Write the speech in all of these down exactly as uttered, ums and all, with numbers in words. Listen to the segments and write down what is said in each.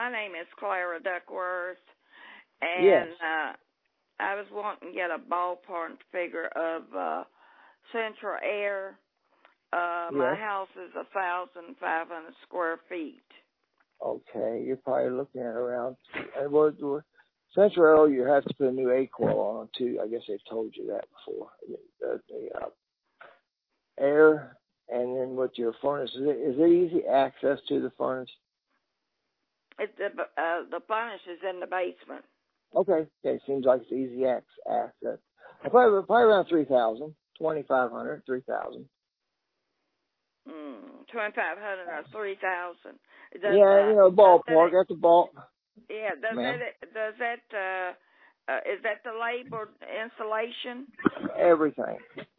my name is Clara Duckworth, and Yes. uh, I was wanting to get a ballpark figure of uh, central air. Uh, Yes. my house is a thousand five hundred square feet. Okay, you're probably looking at around. And what, what, Central Air, you have to put a new A coil on too. I guess they've told you that before. The, the uh, air, and then with your furnace, is it, is it easy access to the furnace? It, the uh, the furnace is in the basement. Okay, okay, seems like it's easy access. Probably, probably around three thousand, twenty five hundred, three thousand. Mm, twenty-five hundred or three thousand. Yeah, you know, ballpark. That's a ball. Yeah, does Ma'am? that, does that, uh, uh, is that the labor installation? Everything.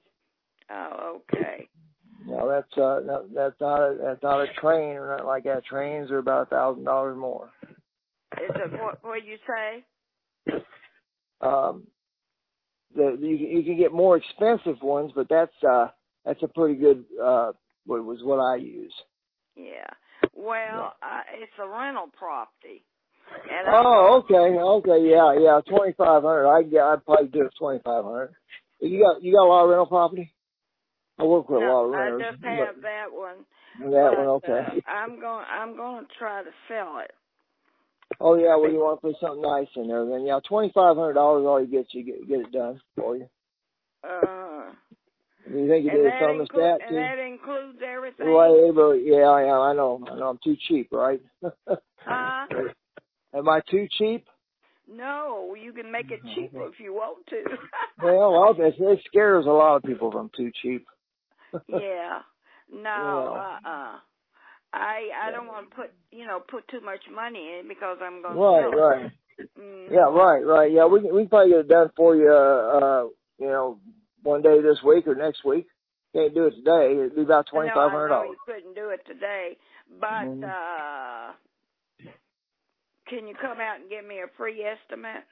Oh, okay. No, that's, uh, no, that's not a, that's not a train or nothing like that. Trains are about a thousand dollars more. Is it what, what you say? Um, the, you, you can get more expensive ones, but that's, uh, that's a pretty good, uh, what was what I use. Yeah. Well, Yeah. uh, it's a rental property. And Oh, okay, okay, yeah, yeah, twenty five hundred. I yeah, I'd probably do it twenty five hundred. You got you got a lot of rental property? I work with no, a lot of I renters. just have that one. That but, one, okay. Uh, I'm going. I'm going to try to sell it. Oh yeah, well you want to put something nice in there, then yeah, twenty five hundred dollars all you get, you get get it done for you. Uh. Do you think you did a thermostat inclu- too? And that includes everything. Well, but yeah, yeah, I know, I know. I'm too cheap, right? Huh? Am I too cheap? No, you can make it cheaper if you want to. Well, well, it, it scares a lot of people if I'm too cheap. Yeah. No, Yeah. uh-uh. I I don't want to put, you know, put too much money in because I'm going to Right, sell right. it. Mm-hmm. Yeah, right, right. Yeah, we can, we can probably get it done for you, uh, you know, one day this week or next week. Can't do it today. It'd be about No, twenty-five hundred I know dollars. you couldn't do it today, but Mm-hmm. uh can you come out and give me a free estimate?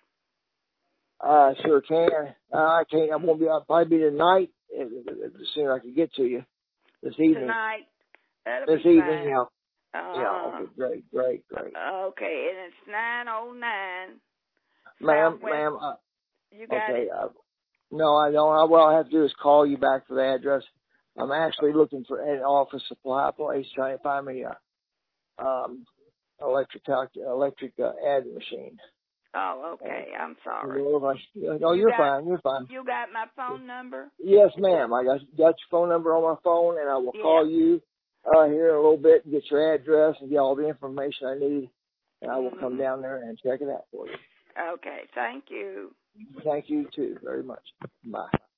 I sure can. Uh, I can't. I won't be. I'll probably be tonight. As soon as I can get to you this evening. Tonight? That'll This be evening, fine. yeah. Uh, Yeah. Okay. Great. Great. Great. Okay, and it's nine oh nine. Ma'am, Southwest. ma'am. Uh, You got okay. it? Uh, no, I don't. I, what I have to do is call you back for the address. I'm actually looking for an office supply place trying to find me a um electric electric uh, ad machine. Oh, okay. I'm sorry. No, You you're got, fine. You're fine. You got my phone number? Yes, ma'am. I got got your phone number on my phone, and I will Yeah. call you uh, here in a little bit and get your address and get all the information I need, and I will come Mm-hmm. down there and check it out for you. Okay. Thank you. Thank you too very much. Bye.